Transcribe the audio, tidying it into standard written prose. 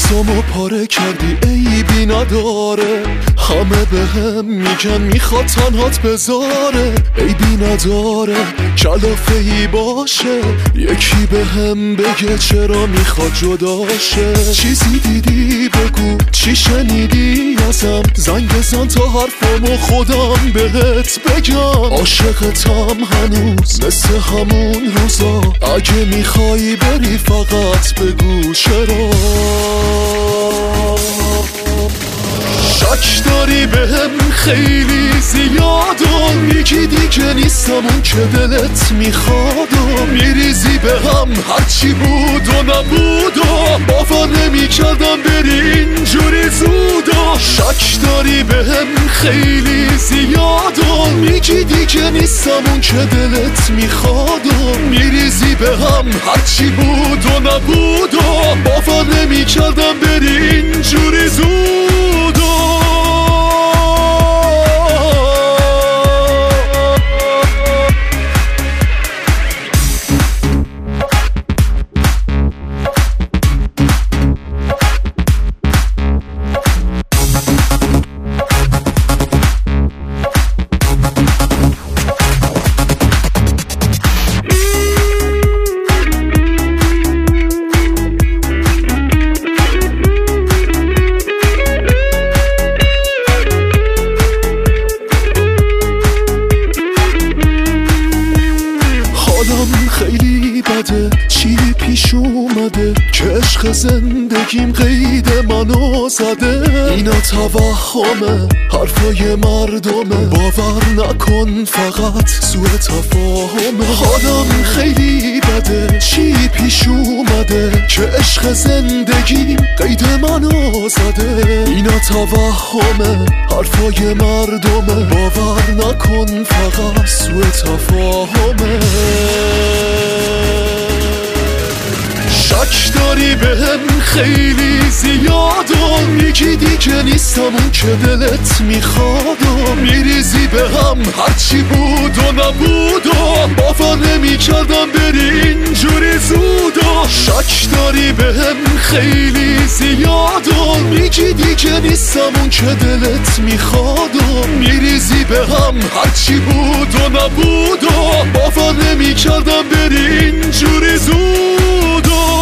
حواسمو پاره کردی عیبی نداره، همه به هم میگن میخواد تنهات بذاره، عیبی نداره کلافه ای باشه، یکی به هم بگه چرا میخواد جداشه. چیزی دیدی بگو، چی شنیدی ازم، زنگ بزن تا حرفمو خودم بهت بگم. عاشقتم هنوز مثل همون روزا، اگه میخوای بری فقط بگو چرا. شک داری بهم خیلی زیاد و میگی دیگه نیستم اون که دلت میخواد و میریزی بهم هرچی بود و نبود و باور نمیکردم بری اینجوری زود و شک داری بهم خیلی زیاد و میگی دیگه نیستم اون که دلت میخواد و میریزی بهم هرچی بود و نبود و باور نمیکردم بری اینجوری زود و خیلی بده چی پیش اومده که عشق زندگیم قید منو زده. اینا توهمه حرفای مردمه، باور نکن فقط سوء تفاهمه. حالم خیلی بده چی پیش اومده که عشق زندگیم قید منو زده. اینا توهمه حرفای مردمه، باور نکن فقط سوء تفاهمه. شک داری بهم خیلی زیاد و میگی دیگه نیستم اون که دلت میخواد و میریزی بهم هرچی بود و نبود و باور نمیکردم بری اینجوری زود و شک داری بهم خیلی زیاد و میگی دیگه نیستم اون که دلت میخواد و میریزی بهم هرچی بود و نبود و باور نمیکردم بری اینجوری زود و